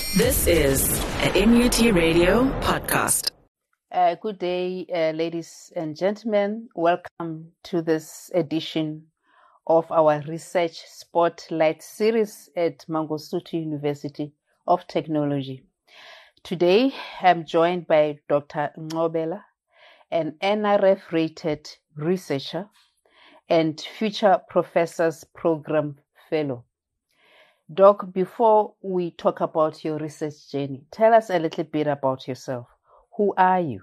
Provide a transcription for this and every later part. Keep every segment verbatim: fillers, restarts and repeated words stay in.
This is an N U T Radio podcast. Uh, good day, uh, ladies and gentlemen. Welcome to this edition of our Research Spotlight series at Mangosuthu University of Technology. Today, I'm joined by Doctor Ncobela, an N R F-rated researcher and Future Professors Program Fellow. Doc, before we talk about your research journey, tell us a little bit about yourself. Who are you?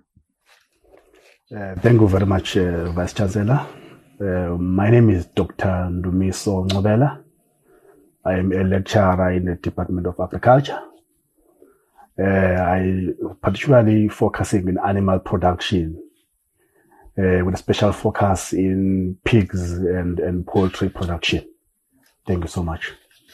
Uh, thank you very much, uh, Vice Chancellor. Uh, my name is Doctor Ndumiso Ncobela. I am a lecturer in the Department of Agriculture. Uh, I particularly focusing in animal production, uh, with a special focus in pigs and, and poultry production. Thank you so much.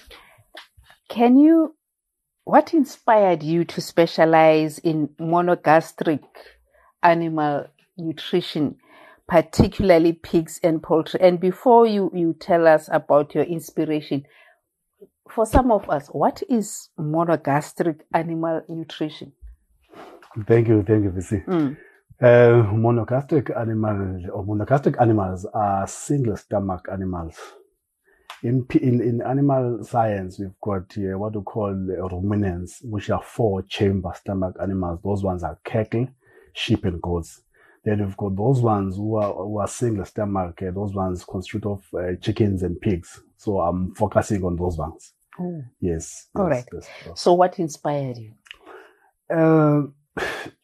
Can you, what inspired you to specialize in monogastric animal nutrition, particularly pigs and poultry? And before you, you tell us about your inspiration, for some of us, what is monogastric animal nutrition? Thank you, thank you, Visi. Mm. Uh, monogastric animals or monogastric animals are single stomach animals. In, in in animal science, we've got uh, what we call uh, ruminants, which are four chamber stomach animals. Those ones are cattle, sheep, and goats. Then we've got those ones who are, who are single stomach. Uh, those ones consist of uh, chickens and pigs. So I'm focusing on those ones. Oh. Yes. All yes, right. Yes, yes. So what inspired you? Uh,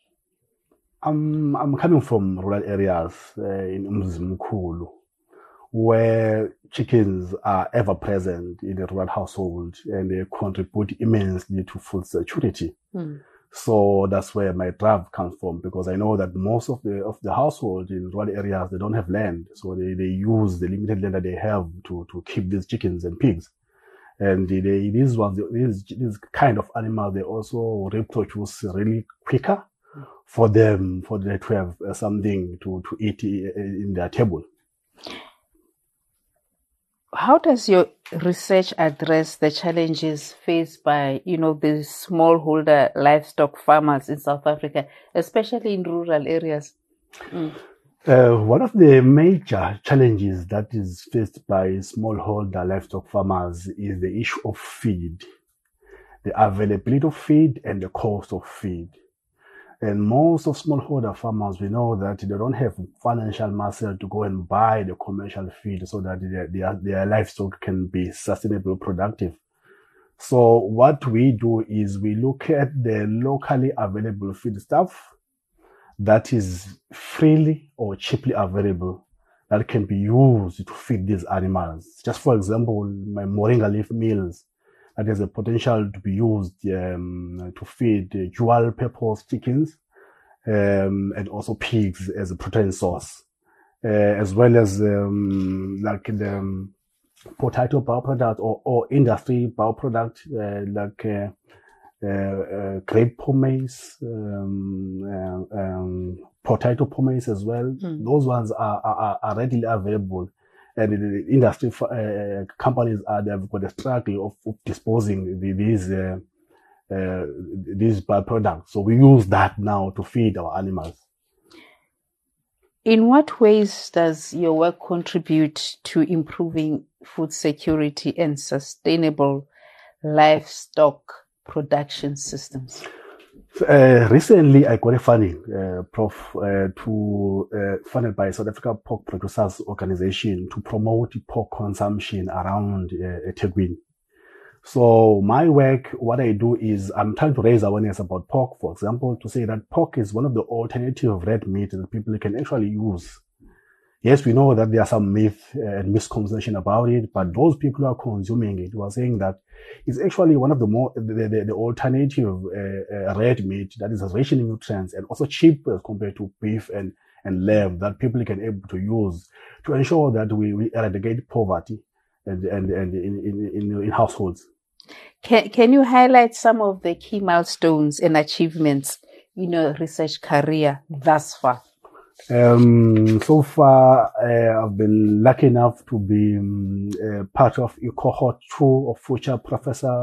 I'm I'm coming from rural areas uh, in Umzimkhulu, where chickens are ever present in a rural household and they contribute immensely to food security. Mm. So that's where my drive comes from, because I know that most of the of the household in rural areas, they don't have land. So they, they use the limited land that they have to, to keep these chickens and pigs. And they, these ones, these, these kind of animals, they also reproduce really quicker for them, for them to have uh, something to, to eat in their table. How does your research address the challenges faced by, you know, the smallholder livestock farmers in South Africa, especially in rural areas? Mm. Uh, one of the major challenges that is faced by smallholder livestock farmers is the issue of feed, the availability of feed and the cost of feed. And most of smallholder farmers, we know that they don't have financial muscle to go and buy the commercial feed so that their, their, their livestock can be sustainable, productive. So what we do is we look at the locally available feed stuff that is freely or cheaply available that can be used to feed these animals. Just for example, my moringa leaf meals, that has a potential to be used um, to feed uh, dual purpose chickens um, and also pigs as a protein source, uh, as well as um, like the um, potato bioproduct or, or industry bioproduct uh, like uh, uh, uh, grape pomace, um, uh, um, potato pomace as well. Mm. Those ones are, are, are readily available. And the industry uh, companies are they've got a struggle of, of disposing the, these uh, uh, these byproducts. So we use that now to feed our animals. In what ways does your work contribute to improving food security and sustainable livestock production systems? Uh, recently, I got a funding, uh, Prof, uh, to uh, funded by South Africa Pork Producers Organization to promote pork consumption around uh, eThekwini. So my work, what I do is I'm trying to raise awareness about pork, for example, to say that pork is one of the alternative red meat that people can actually use. Yes, we know that there are some myth and misconception about it, but those people who are consuming it were saying that it's actually one of the more the, the, the alternative uh, uh, red meat that is rich in nutrients and also cheap as compared to beef and and lamb that people can able to use to ensure that we, we eradicate poverty and and and in in, in, in households. Can can you highlight some of the key milestones and achievements in your research career thus far? Um, so far, uh, I've been lucky enough to be um, uh, part of a cohort two of Future Professor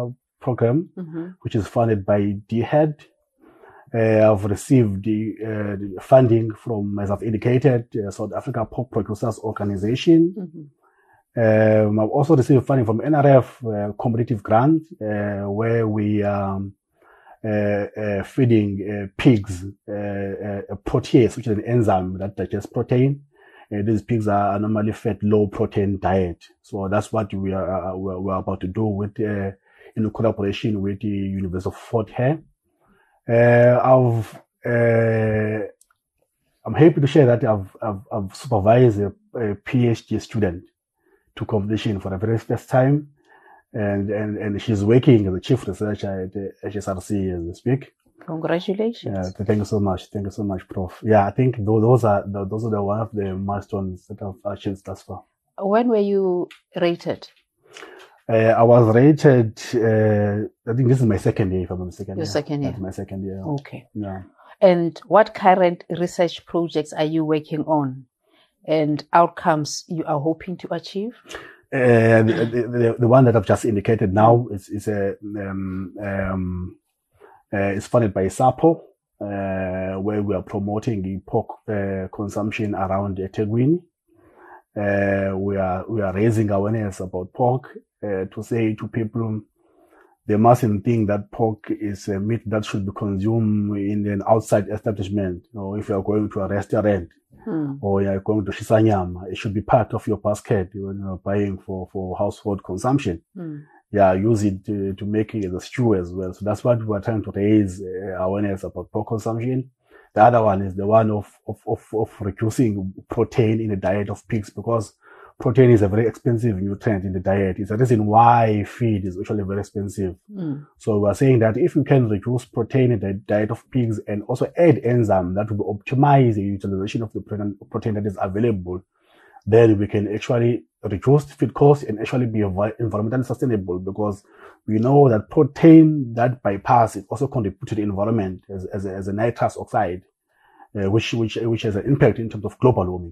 program, Mm-hmm. which is funded by D H E D. Uh, I've received the, uh, the funding from, as I've indicated, uh, South Africa Pork Producers Organization. Mm-hmm. Um, I've also received funding from N R F, uh, competitive grant, uh, where we um, uh, uh, feeding uh, pigs uh, uh, a protease, which is an enzyme that digests protein. Uh, these pigs are normally fed low protein diet, so that's what we are uh, we're, we're about to do with uh, in collaboration with the University of Fort Hare. Uh, I've, uh, I'm happy to share that I've, I've, I've supervised a, a PhD student to completion for the very first time. And, and, and she's working as a chief researcher at the H S R C as we speak. Congratulations. Yeah, thank you so much. Thank you so much, Prof. Yeah, I think those are, those are the one of the milestones that I've achieved thus far. When were you rated? Uh, I was rated, uh, I think this is my second year, if I'm not mistaken. Your yeah. second year. That's my second year. Okay. Yeah. And what current research projects are you working on and outcomes you are hoping to achieve? Uh, the, the, the one that I've just indicated now is, is a, um, um, uh, is funded by SAPO, uh, where we are promoting the pork, uh, consumption around eThekwini. Uh, we are, we are raising awareness about pork, uh, to say to people, they mustn't think that pork is a meat that should be consumed in an outside establishment. You know, if you are going to a restaurant, Hmm. or you are going to Shisanyama, it should be part of your basket when you are buying for, for household consumption. Hmm. Yeah, use it to, to make it as a stew as well. So that's what we are trying to raise uh, awareness about pork consumption. The other one is the one of, of, of, of reducing protein in the diet of pigs, because protein is a very expensive nutrient in the diet. It's the reason why feed is actually very expensive. Hmm. So we're saying that if you can reduce protein in the diet of pigs and also add enzyme that will optimize the utilization of the protein that is available, then we can actually reduce feed costs and actually be environmentally sustainable, because we know that protein that bypass it also contributes to the environment as, as, a, as a nitrous oxide, uh, which, which, which has an impact in terms of global warming.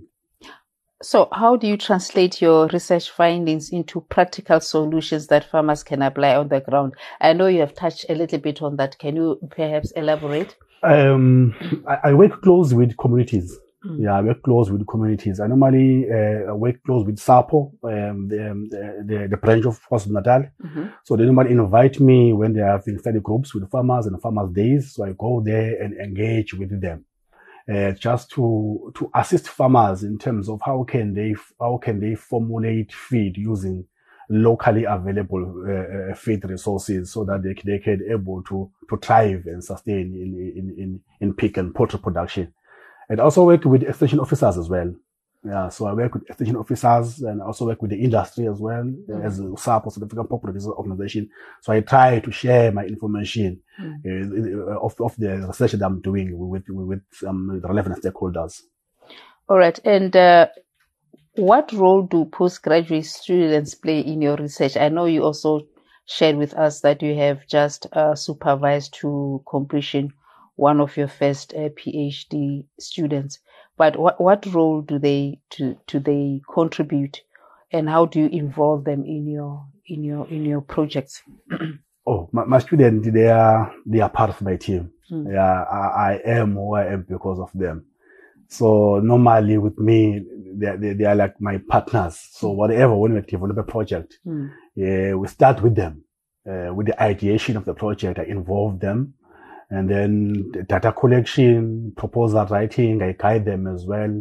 So how do you translate your research findings into practical solutions that farmers can apply on the ground? I know you have touched a little bit on that. Can you perhaps elaborate? Um, I, I work close with communities. Mm. Yeah, I work close with communities. I normally uh, work close with SAPO, um, the, um, the, the branch of KwaZulu-Natal. Mm-hmm. So they normally invite me when they are having study groups with farmers and farmers days. So I go there and engage with them. Uh, just to, to assist farmers in terms of how can they, how can they formulate feed using locally available uh, feed resources so that they, they can able to, to thrive and sustain in, in, in, in pig and poultry production. And also work with extension officers as well. Yeah, so I work with extension officers and also work with the industry as well, mm. as a SAPO, South African Pork Producers Organization. So I try to share my information mm. uh, of, of the research that I'm doing with, with some relevant stakeholders. All right. And uh, what role do postgraduate students play in your research? I know you also shared with us that you have just uh, supervised to completion one of your first uh, PhD students. But what, what role do they to do they contribute, and how do you involve them in your in your in your projects? Oh, my, my students, they are they are part of my team. Mm. Yeah, I, I am who I am because of them. So normally with me, they they, they are like my partners. So whatever when we develop a project, mm. yeah, we start with them. Uh, with the ideation of the project, I involve them. And then data collection, proposal writing, I guide them as well.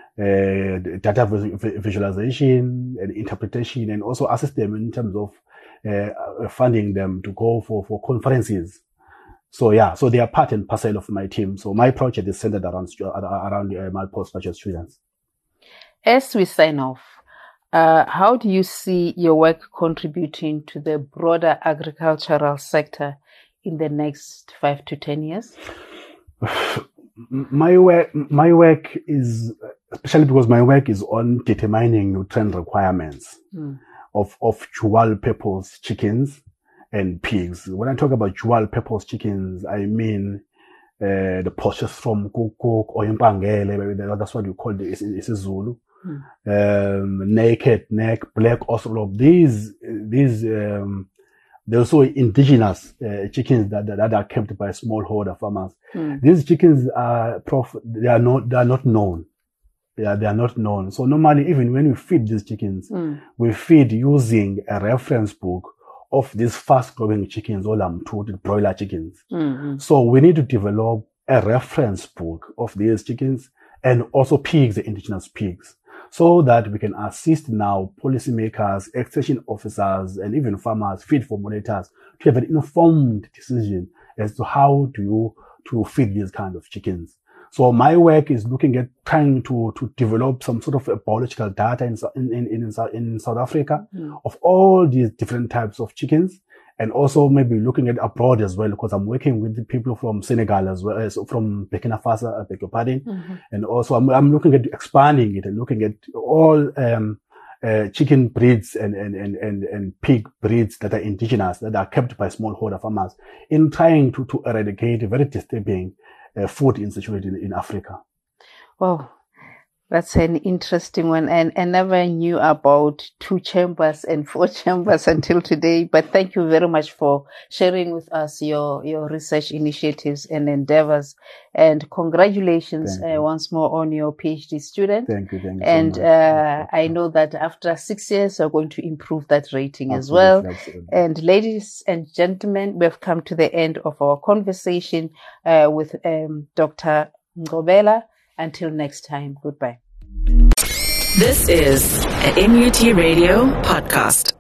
Uh, data visualization and interpretation, and also assist them in terms of uh, funding them to go for, for conferences. So yeah, so they are part and parcel of my team. So my project is centered around around uh, my postgraduate students. As we sign off, uh, how do you see your work contributing to the broader agricultural sector in the next five to ten years? My work, my work is, especially because my work is on determining nutrient requirements mm. of, of dual purpose chickens and pigs. When I talk about dual purpose chickens, I mean, uh, the poachers from Kukuk or Impangele, that's what you call the isiZulu. Mm. Um, naked neck, black ocelot. These, these, um, There are also indigenous uh, chickens that, that are kept by smallholder farmers. Mm. These chickens are prof- they are not they are not known. They are, they are not known. So normally, even when we feed these chickens, Mm. we feed using a reference book of these fast-growing chickens, all I'm told, broiler chickens. Mm-hmm. So we need to develop a reference book of these chickens and also pigs, the indigenous pigs, so that we can assist now policymakers, extension officers, and even farmers, feed formulators to have an informed decision as to how do you to feed these kind of chickens. So my work is looking at trying to, to develop some sort of a biological data in, in, in, in South Africa Mm. of all these different types of chickens, and also maybe looking at abroad as well, because I'm working with the people from Senegal as well as from Burkina Faso, I beg your pardon. Mm-hmm. And also I'm, I'm looking at expanding it and looking at all, um, uh, chicken breeds and, and, and, and, and pig breeds that are indigenous, that are kept by smallholder farmers, in trying to, to eradicate a very disturbing uh, food insecurity in, in Africa. Wow, that's an interesting one. And I never knew about two chambers and four chambers until today. But thank you very much for sharing with us your, your research initiatives and endeavors. And congratulations uh, once more on your PhD student. Thank you. Thank you. And so much. uh, I know that after six years, you're going to improve that rating Absolutely, as well. absolutely. And ladies and gentlemen, we have come to the end of our conversation uh, with um, Doctor Ngobela. Until next time, goodbye. This is a M U T Radio podcast.